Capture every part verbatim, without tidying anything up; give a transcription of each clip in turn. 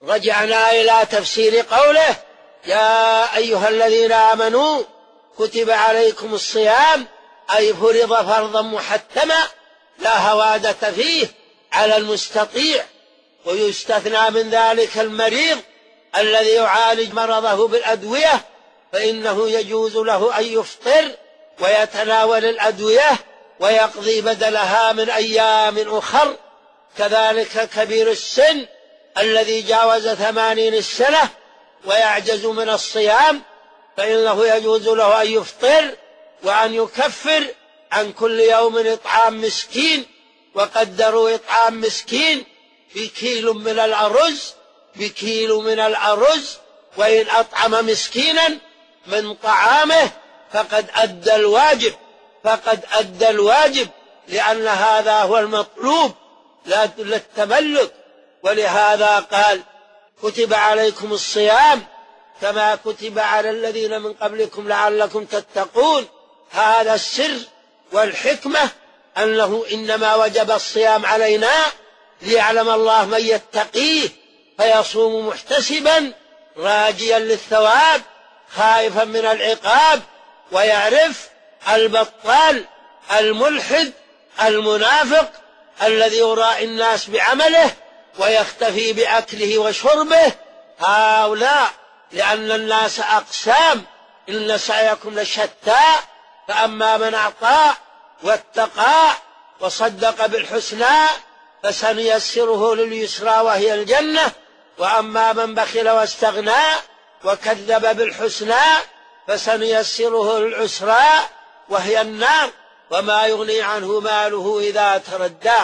رجعنا إلى تفسير قوله: يا أيها الذين آمنوا كتب عليكم الصيام، أي فرض فرضا محتما لا هوادة فيه على المستطيع. ويستثنى من ذلك المريض الذي يعالج مرضه بالأدوية، فإنه يجوز له أن يفطر ويتناول الأدوية ويقضي بدلها من أيام أخر. كذلك كبير السن الذي جاوز ثمانين السنة ويعجز من الصيام، فإنه يجوز له أن يفطر وأن يكفر عن كل يوم إطعام مسكين. وقدروا إطعام مسكين بكيل من الأرز بكيل من الأرز وإن أطعم مسكينا من طعامه فقد أدى الواجب فقد أدى الواجب لأن هذا هو المطلوب لا للتملك. ولهذا قال: كتب عليكم الصيام كما كتب على الذين من قبلكم لعلكم تتقون. هذا السر والحكمة، أنه إنما وجب الصيام علينا ليعلم الله من يتقيه فيصوم محتسبا راجيا للثواب خائفا من العقاب، ويعرف البطال الملحد المنافق الذي يرائي الناس بعمله ويختفي بأكله وشربه. هؤلاء لأن الناس أقسام: إن سعيكم لشتى، فأما من أعطى واتقى وصدق بالحسنى فسنيسره لليسرى وهي الجنة، وأما من بخل واستغنى وكذب بالحسنى فسنيسره للعسرى وهي النار، وما يغني عنه ماله إذا تردى.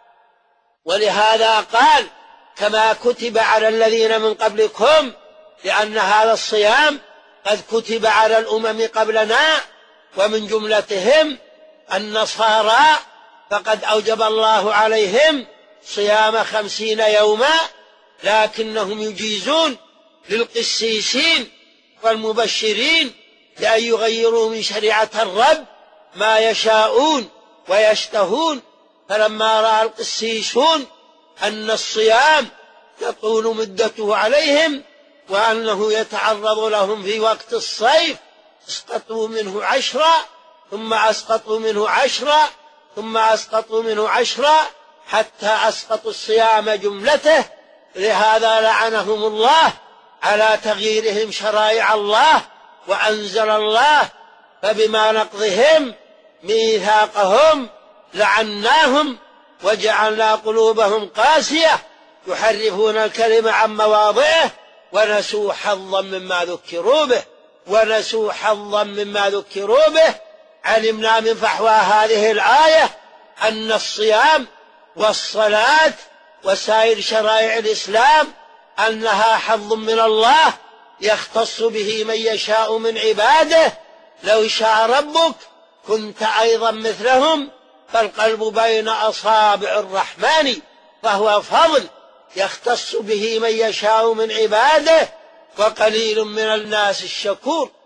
ولهذا قال: كما كتب على الذين من قبلكم، لأن هذا الصيام قد كتب على الأمم قبلنا، ومن جملتهم النصارى، فقد أوجب الله عليهم صيام خمسين يوما، لكنهم يجيزون للقسيسين والمبشرين لأن يغيروا من شريعة الرب ما يشاءون ويشتهون. فلما رأى القسيسون أن الصيام تطول مدته عليهم وأنه يتعرض لهم في وقت الصيف، اسقطوا منه عشرا ثم أسقطوا منه عشرا ثم أسقطوا منه عشرا حتى أسقطوا الصيام جملته. لهذا لعنهم الله على تغييرهم شرائع الله، وأنزل الله: فبما نقضهم ميثاقهم لعناهم وجعلنا قلوبهم قاسية يحرفون الكلم عن مواضعه ونسوا حظا مما ذكروا به ونسوا حظا مما ذكروا به. علمنا من فحوى هذه الآية أن الصيام والصلاة وسائر شرائع الإسلام أنها حظ من الله يختص به من يشاء من عباده. لو شاء ربك كنت أيضا مثلهم، فالقلب بين أصابع الرحمن، فهو فضل يختص به من يشاء من عباده، وقليل من الناس الشكور.